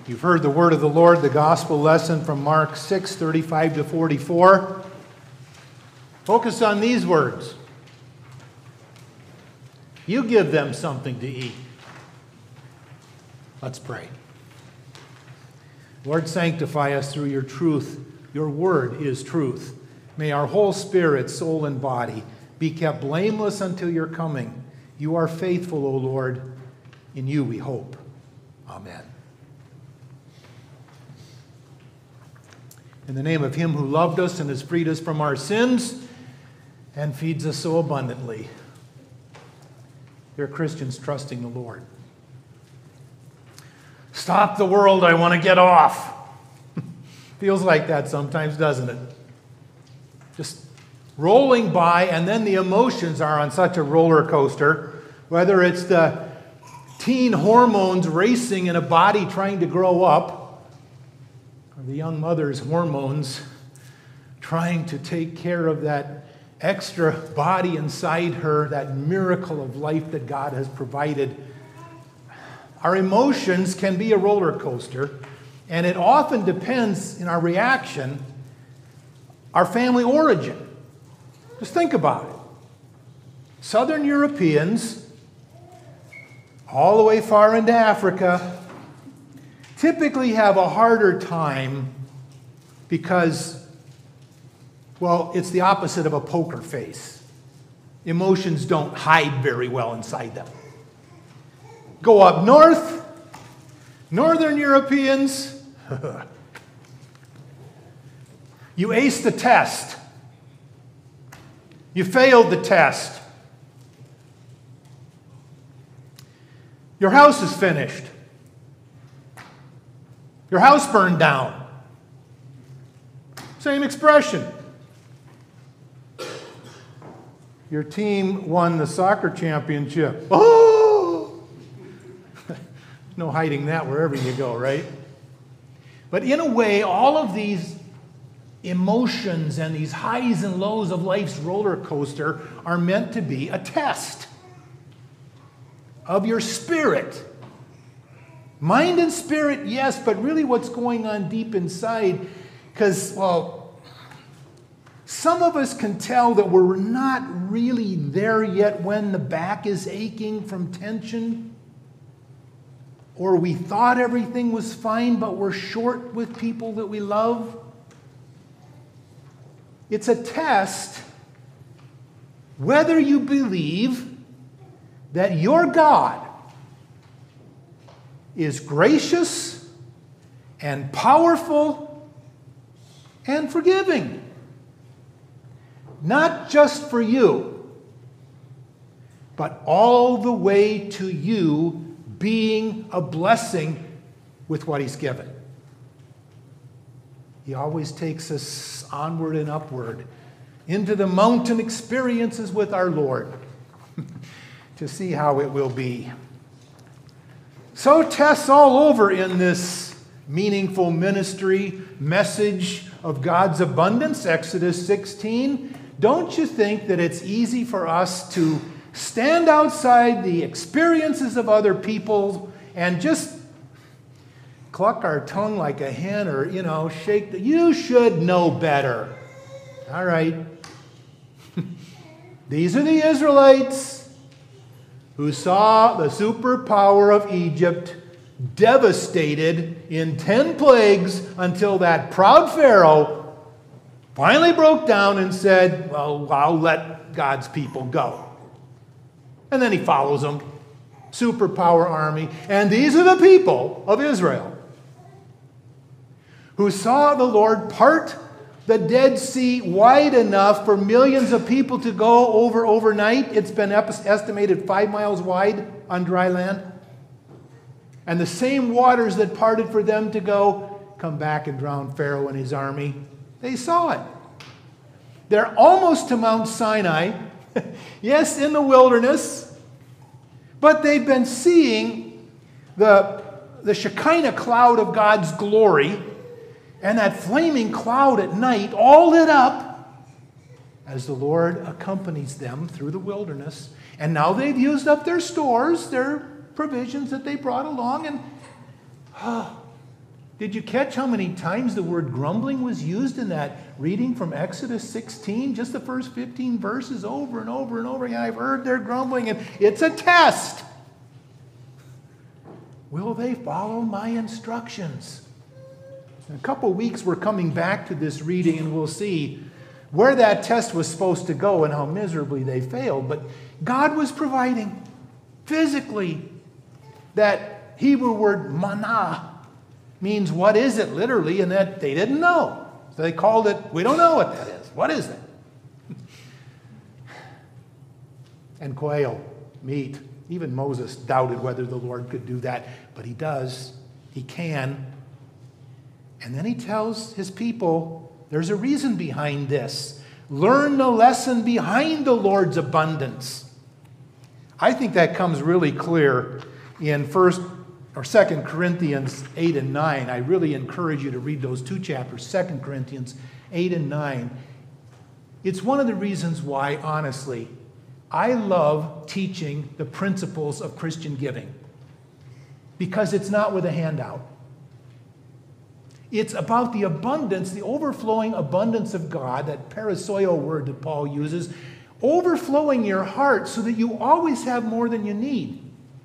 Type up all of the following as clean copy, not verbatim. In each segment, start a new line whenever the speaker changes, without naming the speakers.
You've heard the word of the Lord, the gospel lesson from Mark 6:35 to 44. Focus on these words. You give them something to eat. Let's pray. Lord, sanctify us through your truth. Your word is truth. May our whole spirit, soul, and body be kept blameless until your coming. You are faithful, O Lord. In you we hope. Amen. In the name of him who loved us and has freed us from our sins and feeds us so abundantly. Dear Christians trusting the Lord. Stop the world, I want to get off. Feels like that sometimes, doesn't it? Just rolling by, and then the emotions are on such a roller coaster, whether it's the teen hormones racing in a body trying to grow up, or the young mother's hormones trying to take care of that extra body inside her, that miracle of life that God has provided. Our emotions can be a roller coaster, and it often depends in our reaction, our family origin. Just think about it. Southern Europeans, all the way far into Africa, typically have a harder time because, well, it's the opposite of a poker face. Emotions don't hide very well inside them. Go up north, Northern Europeans, you aced the test. You failed the test. Your house is finished. Your house burned down. Same expression. Your team won the soccer championship. Oh! No hiding that wherever you go, right? But in a way, all of these emotions and these highs and lows of life's roller coaster are meant to be a test of your spirit. Mind and spirit, yes, but really what's going on deep inside, because, well, some of us can tell that we're not really there yet when the back is aching from tension, or we thought everything was fine, but we're short with people that we love. It's a test whether you believe that your God is gracious and powerful and forgiving. Not just for you, but all the way to you being a blessing with what he's given. He always takes us onward and upward into the mountain experiences with our Lord to see how it will be. So tests all over in this meaningful ministry message of God's abundance, Exodus 16. Don't you think that it's easy for us to stand outside the experiences of other people and just cluck our tongue like a hen or, shake you should know better. All right. These are the Israelites who saw the superpower of Egypt devastated in 10 plagues until that proud Pharaoh finally broke down and said, well, I'll let God's people go. And then he follows them. Superpower army. And these are the people of Israel who saw the Lord part the Dead Sea wide enough for millions of people to go over overnight. It's been estimated 5 miles wide on dry land. And the same waters that parted for them to go come back and drown Pharaoh and his army. They saw it. They're almost to Mount Sinai. Yes, in the wilderness. But they've been seeing the Shekinah cloud of God's glory and that flaming cloud at night all lit up as the Lord accompanies them through the wilderness. And now they've used up their stores, their provisions that they brought along, and Did you catch how many times the word grumbling was used in that reading from Exodus 16? Just the first 15 verses over and over and over again. I've heard they're grumbling, and it's a test. Will they follow my instructions? In a couple weeks, we're coming back to this reading, and we'll see where that test was supposed to go and how miserably they failed. But God was providing physically. That Hebrew word manna means what is it literally, and that they didn't know. So they called it, we don't know what that is. What is it? And quail, meat. Even Moses doubted whether the Lord could do that, but he does. He can. And then he tells his people, there's a reason behind this. Learn the lesson behind the Lord's abundance. I think that comes really clear in 1 or 2 Corinthians 8 and 9. I really encourage you to read those two chapters, 2 Corinthians 8 and 9. It's one of the reasons why, honestly, I love teaching the principles of Christian giving. Because it's not with a handout. It's about the abundance, the overflowing abundance of God, that parasoio word that Paul uses, overflowing your heart so that you always have more than you need.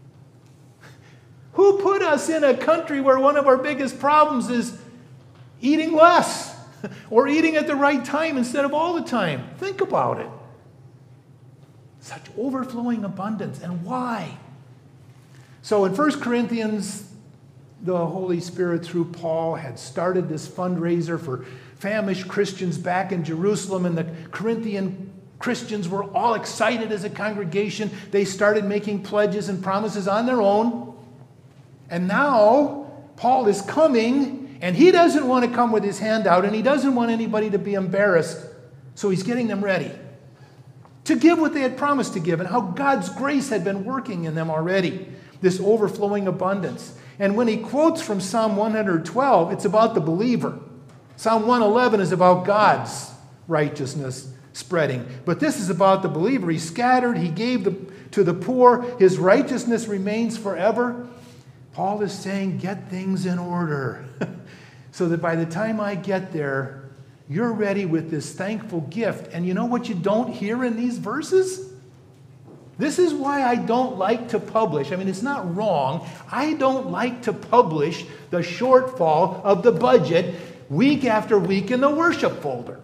Who put us in a country where one of our biggest problems is eating less or eating at the right time instead of all the time? Think about it. Such overflowing abundance. And why? So in 1 Corinthians, the Holy Spirit through Paul had started this fundraiser for famished Christians back in Jerusalem, and the Corinthian Christians were all excited as a congregation. They started making pledges and promises on their own. And now Paul is coming, and he doesn't want to come with his hand out, and he doesn't want anybody to be embarrassed. So he's getting them ready to give what they had promised to give, and how God's grace had been working in them already, this overflowing abundance. And when he quotes from Psalm 112, it's about the believer. Psalm 111 is about God's righteousness spreading. But this is about the believer. He scattered, he gave to the poor, his righteousness remains forever. Paul is saying, get things in order so that by the time I get there, you're ready with this thankful gift. And you know what you don't hear in these verses? This is why I don't like to publish. I mean, it's not wrong. I don't like to publish the shortfall of the budget week after week in the worship folder.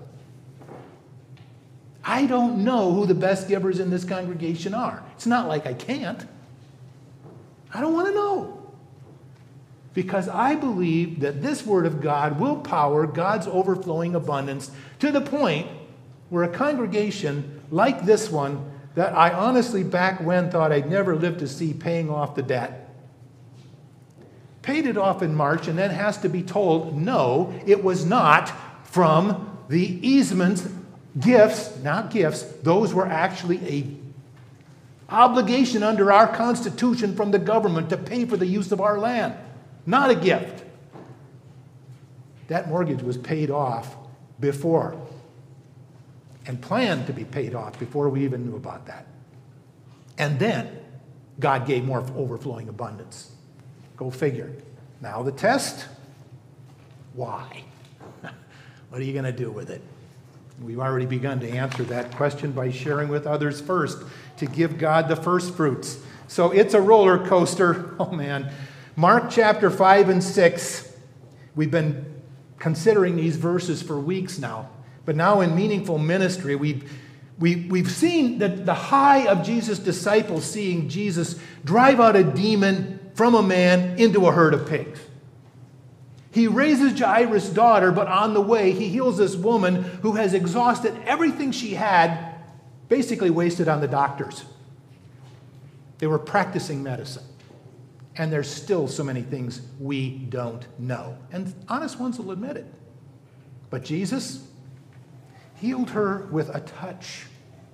I don't know who the best givers in this congregation are. It's not like I can't. I don't want to know. Because I believe that this Word of God will power God's overflowing abundance to the point where a congregation like this one, that I honestly back when thought I'd never live to see paying off the debt, paid it off in March and then has to be told, no, it was not from the easements, gifts, not gifts, those were actually a obligation under our Constitution from the government to pay for the use of our land. Not a gift. That mortgage was paid off before and planned to be paid off before we even knew about that. And then God gave more overflowing abundance. Go figure. Now the test, why? What are you going to do with it? We've already begun to answer that question by sharing with others first, to give God the first fruits. So it's a roller coaster. Oh man. Mark chapter 5 and 6. We've been considering these verses for weeks now. But now in meaningful ministry, we've seen the high of Jesus' disciples seeing Jesus drive out a demon from a man into a herd of pigs. He raises Jairus' daughter, but on the way, he heals this woman who has exhausted everything she had, basically wasted on the doctors. They were practicing medicine. And there's still so many things we don't know. And honest ones will admit it. But Jesus healed her with a touch.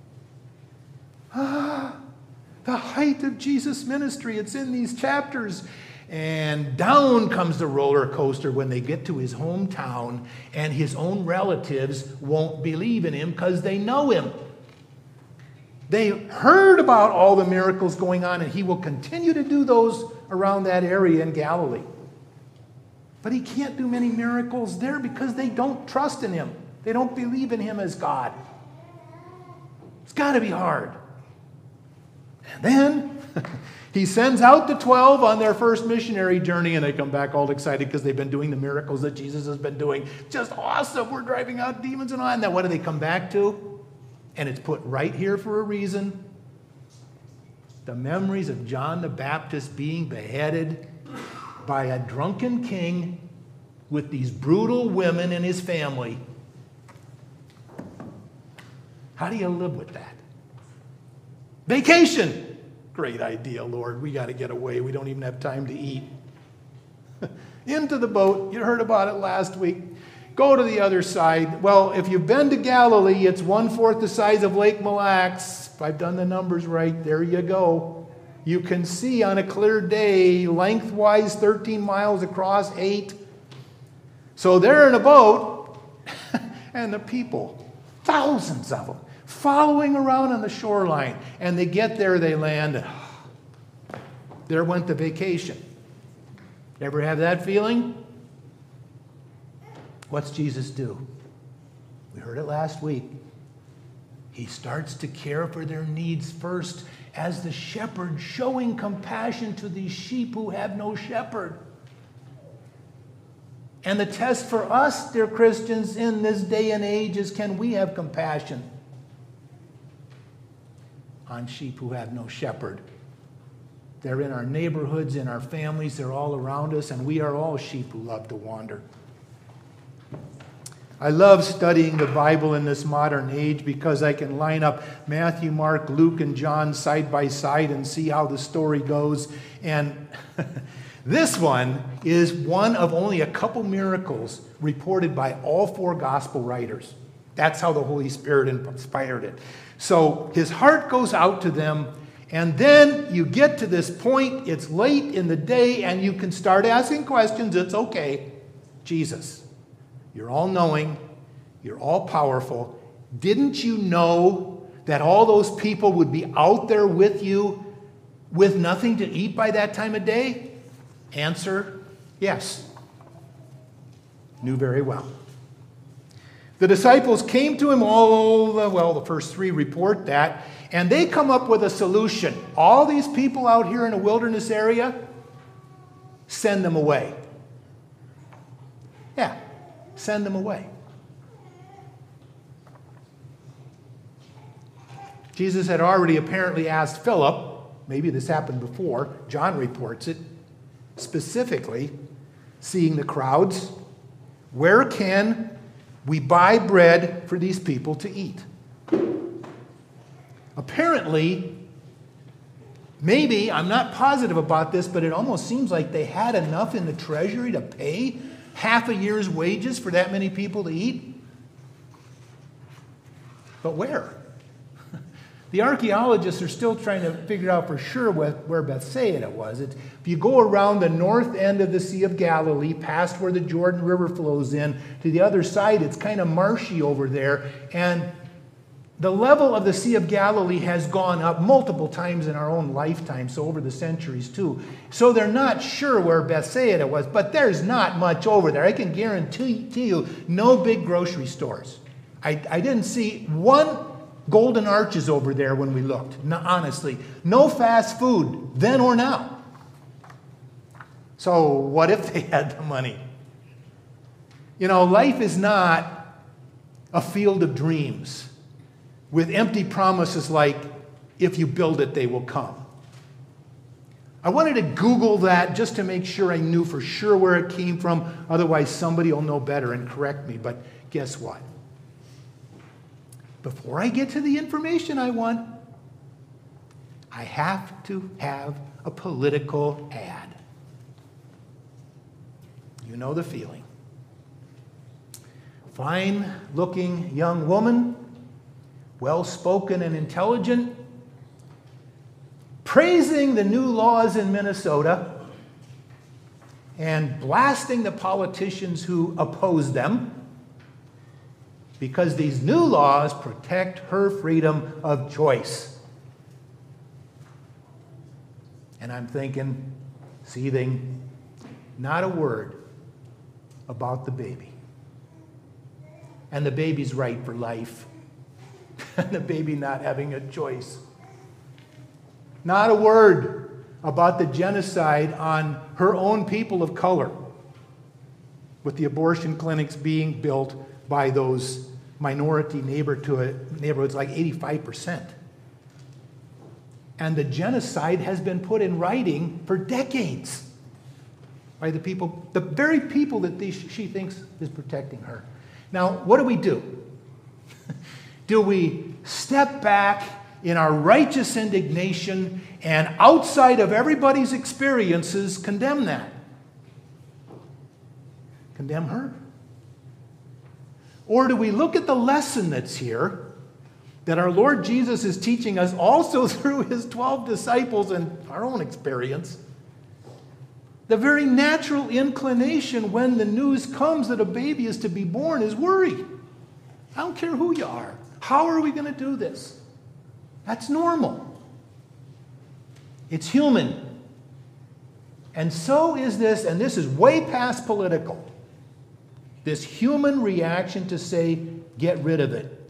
The height of Jesus' ministry. It's in these chapters. And down comes the roller coaster when they get to his hometown, and his own relatives won't believe in him because they know him. They heard about all the miracles going on, and he will continue to do those around that area in Galilee. But he can't do many miracles there because they don't trust in him. They don't believe in him as God. It's got to be hard. And then he sends out the 12 on their first missionary journey, and they come back all excited because they've been doing the miracles that Jesus has been doing. Just awesome. We're driving out demons and all. And then what do they come back to? And it's put right here for a reason. The memories of John the Baptist being beheaded by a drunken king with these brutal women in his family. How do you live with that? Vacation. Great idea, Lord. We got to get away. We don't even have time to eat. Into the boat. You heard about it last week. Go to the other side. Well, if you've been to Galilee, it's 1/4 the size of Lake Mille Lacs. If I've done the numbers right, there you go. You can see on a clear day, lengthwise 13 miles across, 8. So they're in a boat, and the people, thousands of them, following around on the shoreline. And they get there, they land, and there went the vacation. Ever have that feeling? What's Jesus do? We heard it last week. He starts to care for their needs first as the shepherd, showing compassion to these sheep who have no shepherd. And the test for us, dear Christians, in this day and age is, can we have compassion on sheep who have no shepherd? They're in our neighborhoods, in our families, they're all around us, and we are all sheep who love to wander. I love studying the Bible in this modern age because I can line up Matthew, Mark, Luke, and John side by side and see how the story goes. And this one is one of only a couple miracles reported by all 4 gospel writers. That's how the Holy Spirit inspired it. So his heart goes out to them, and then you get to this point, it's late in the day, and you can start asking questions. It's okay. Jesus, you're all-knowing, you're all-powerful. Didn't you know that all those people would be out there with you with nothing to eat by that time of day? Answer, yes. Knew very well. The disciples came to him, the first 3 report that, and they come up with a solution. All these people out here in a wilderness area, send them away. Yeah, send them away. Jesus had already apparently asked Philip, maybe this happened before, John reports it, specifically, seeing the crowds, where can we buy bread for these people to eat? Apparently, maybe, I'm not positive about this, but it almost seems like they had enough in the treasury to pay half a year's wages for that many people to eat. But where? The archaeologists are still trying to figure out for sure where Bethsaida was. If you go around the north end of the Sea of Galilee, past where the Jordan River flows in, to the other side, it's kind of marshy over there. And the level of the Sea of Galilee has gone up multiple times in our own lifetime, so over the centuries too. So they're not sure where Bethsaida was, but there's not much over there. I can guarantee you, no big grocery stores. I didn't see one Golden Arches over there when we looked. No, honestly, no fast food then or now. So what if they had the money? You know, life is not a field of dreams with empty promises like, if you build it, they will come. I wanted to Google that just to make sure I knew for sure where it came from. Otherwise, somebody will know better and correct me. But guess what? Before I get to the information I want, I have to have a political ad. You know the feeling. Fine-looking young woman, well-spoken and intelligent, praising the new laws in Minnesota and blasting the politicians who oppose them, because these new laws protect her freedom of choice. And I'm thinking, seething, not a word about the baby. And the baby's right for life. And the baby not having a choice. Not a word about the genocide on her own people of color, with the abortion clinics being built by those minority neighborhoods, like 85%. And the genocide has been put in writing for decades by the people, the very people that she thinks is protecting her. Now, what do? Do we step back in our righteous indignation and outside of everybody's experiences condemn that? Condemn her? Or do we look at the lesson that's here that our Lord Jesus is teaching us also through his 12 disciples and our own experience? The very natural inclination when the news comes that a baby is to be born is worry. I don't care who you are. How are we going to do this? That's normal. It's human. And so is this, and this is way past political, this human reaction to say, get rid of it.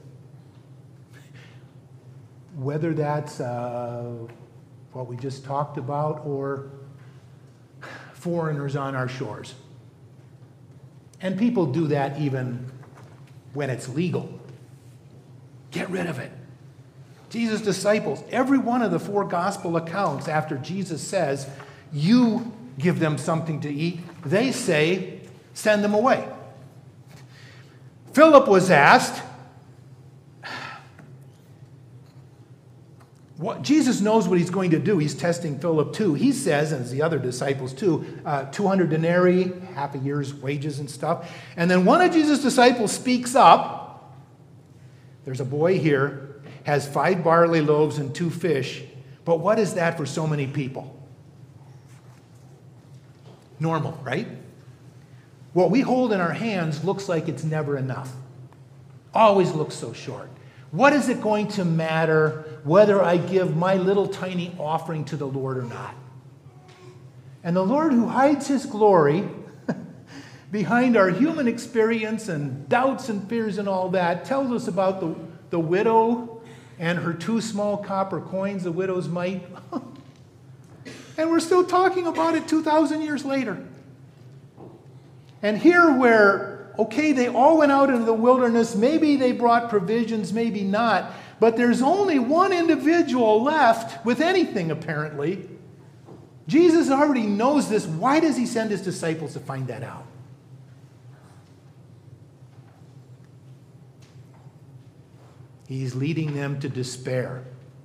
Whether that's what we just talked about or foreigners on our shores. And people do that even when it's legal. Get rid of it. Jesus' disciples, every one of the 4 gospel accounts after Jesus says, you give them something to eat, they say, send them away. Philip was asked, Jesus knows what he's going to do. He's testing Philip too. He says, and the other disciples too, 200 denarii, half a year's wages and stuff. And then one of Jesus' disciples speaks up. There's a boy here, has 5 barley loaves and 2 fish. But what is that for so many people? Normal, right? What we hold in our hands looks like it's never enough. Always looks so short. What is it going to matter whether I give my little tiny offering to the Lord or not? And the Lord, who hides his glory behind our human experience and doubts and fears and all that, tells us about the widow and her 2 small copper coins, the widow's mite. And we're still talking about it 2,000 years later. And here where, okay, they all went out into the wilderness, maybe they brought provisions, maybe not, but there's only one individual left with anything, apparently. Jesus already knows this. Why does he send his disciples to find that out? He's leading them to despair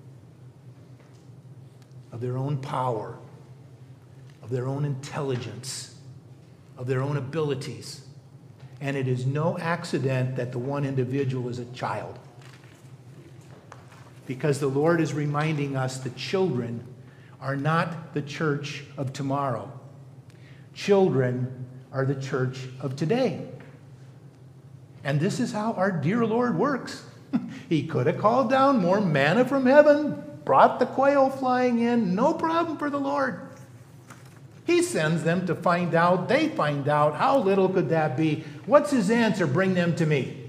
of their own power, of their own intelligence, of their own abilities. And it is no accident that the one individual is a child. Because the Lord is reminding us that children are not the church of tomorrow. Children are the church of today. And this is how our dear Lord works. He could have called down more manna from heaven, brought the quail flying in, no problem for the Lord. He sends them to find out. They find out. How little could that be? What's his answer? Bring them to me.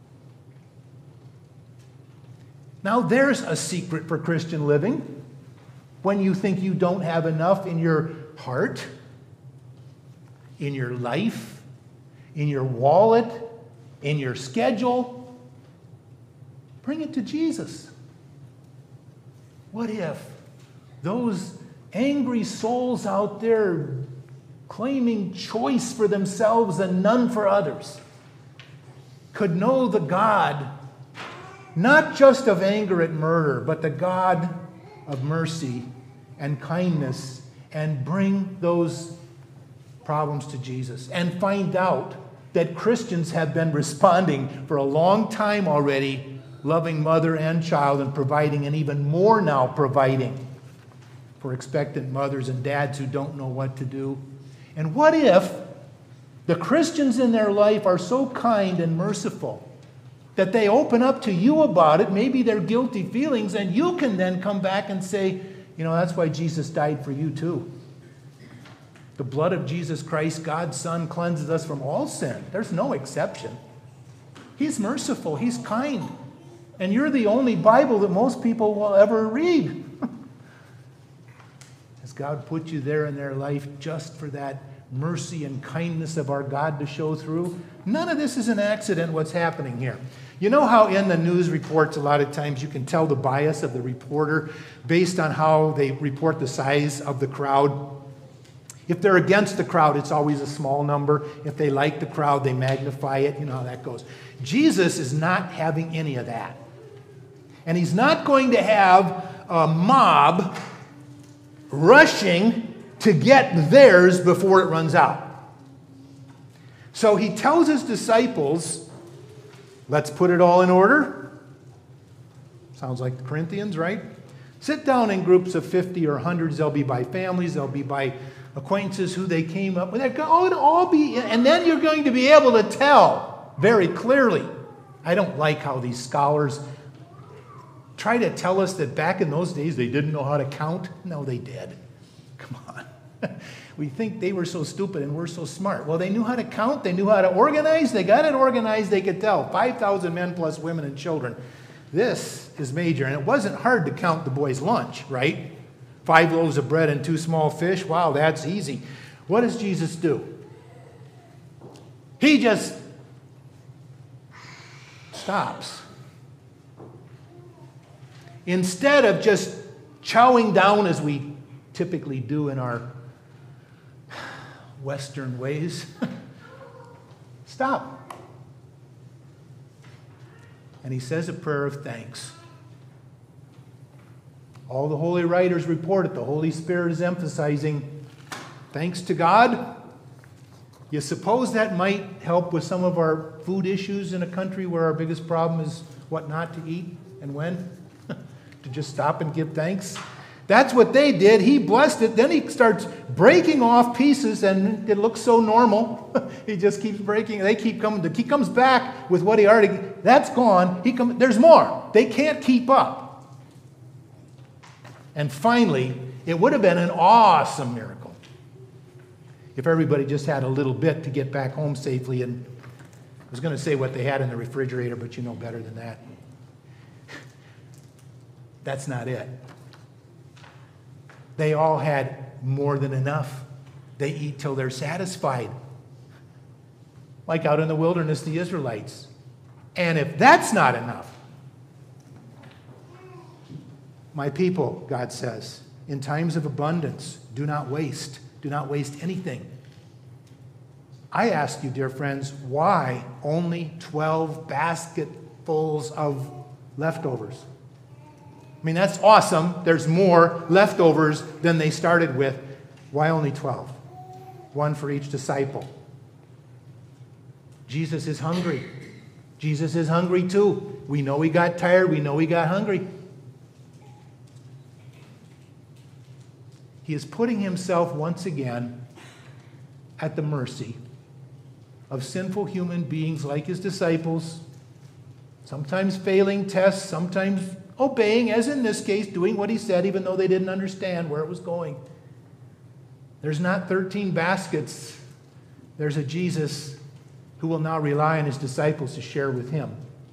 Now there's a secret for Christian living. When you think you don't have enough in your heart, in your life, in your wallet, in your schedule, bring it to Jesus. What if those angry souls out there claiming choice for themselves and none for others could know the God, not just of anger at murder, but the God of mercy and kindness, and bring those problems to Jesus and find out that Christians have been responding for a long time already, loving mother and child, and providing, and even more now providing for expectant mothers and dads who don't know what to do. And what if the Christians in their life are so kind and merciful that they open up to you about it, maybe their guilty feelings, and you can then come back and say, you know, that's why Jesus died for you too. The blood of Jesus Christ, God's Son, cleanses us from all sin. There's no exception. He's merciful. He's kind. And you're the only Bible that most people will ever read. Has God put you there in their life just for that mercy and kindness of our God to show through? None of this is an accident, what's happening here. You know how in the news reports a lot of times you can tell the bias of the reporter based on how they report the size of the crowd? If they're against the crowd, it's always a small number. If they like the crowd, they magnify it. You know how that goes. Jesus is not having any of that. And he's not going to have a mob rushing to get theirs before it runs out. So he tells his disciples, let's put it all in order. Sounds like the Corinthians, right? Sit down in groups of 50 or hundreds. They'll be by families. They'll be by acquaintances who they came up with. They're going to all be, and then you're going to be able to tell very clearly. I don't like how these scholars try to tell us that back in those days they didn't know how to count. No, they did. Come on. We think they were so stupid and we're so smart. Well, they knew how to count. They knew how to organize. They got it organized. They could tell. 5,000 men plus women and children. This is major. And it wasn't hard to count the boys' lunch, right? 5 loaves of bread and 2 small fish. Wow, that's easy. What does Jesus do? He just stops. Instead of just chowing down as we typically do in our Western ways, stop. And he says a prayer of thanks. All the holy writers report it. The Holy Spirit is emphasizing thanks to God. You suppose that might help with some of our food issues in a country where our biggest problem is what not to eat and when? To just stop and give thanks? That's what they did. He blessed it. Then he starts breaking off pieces, and it looks so normal. He just keeps breaking. They keep coming. He comes back with what he already... That's gone. There's more. They can't keep up. And finally, it would have been an awesome miracle if everybody just had a little bit to get back home safely. And I was going to say what they had in the refrigerator, but you know better than that. That's not it. They all had more than enough. They eat till they're satisfied. Like out in the wilderness, the Israelites. And if that's not enough, my people, God says, in times of abundance, do not waste. Do not waste anything. I ask you, dear friends, why only 12 basketfuls of leftovers? I mean, that's awesome. There's more leftovers than they started with. Why only 12? One for each disciple. Jesus is hungry. Jesus is hungry too. We know he got tired. We know he got hungry. He is putting himself once again at the mercy of sinful human beings like his disciples, sometimes failing tests, sometimes obeying, as in this case, doing what he said, even though they didn't understand where it was going. There's not 13 baskets. There's a Jesus who will now rely on his disciples to share with him.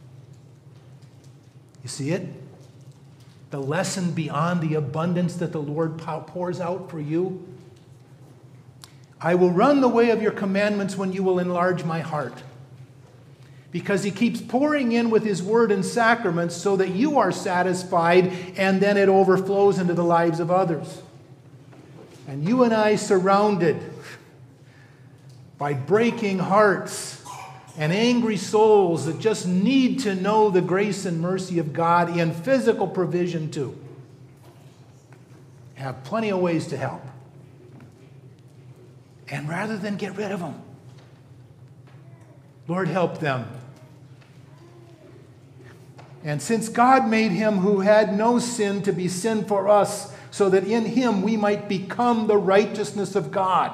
You see it? The lesson beyond the abundance that the Lord pours out for you. I will run the way of your commandments when you will enlarge my heart. Because he keeps pouring in with his word and sacraments so that you are satisfied, and then it overflows into the lives of others. And you and I, surrounded by breaking hearts and angry souls that just need to know the grace and mercy of God in physical provision too, have plenty of ways to help. And rather than get rid of them, Lord, help them. And since God made him who had no sin to be sin for us, so that in him we might become the righteousness of God,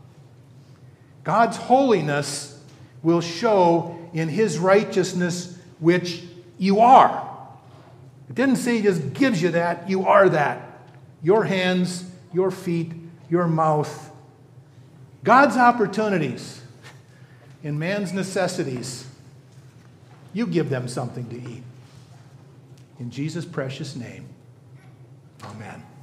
God's holiness will show in his righteousness, which you are. It didn't say he just gives you that. You are that. Your hands, your feet, your mouth, God's opportunities in man's necessities, you give them something to eat. In Jesus' precious name, amen.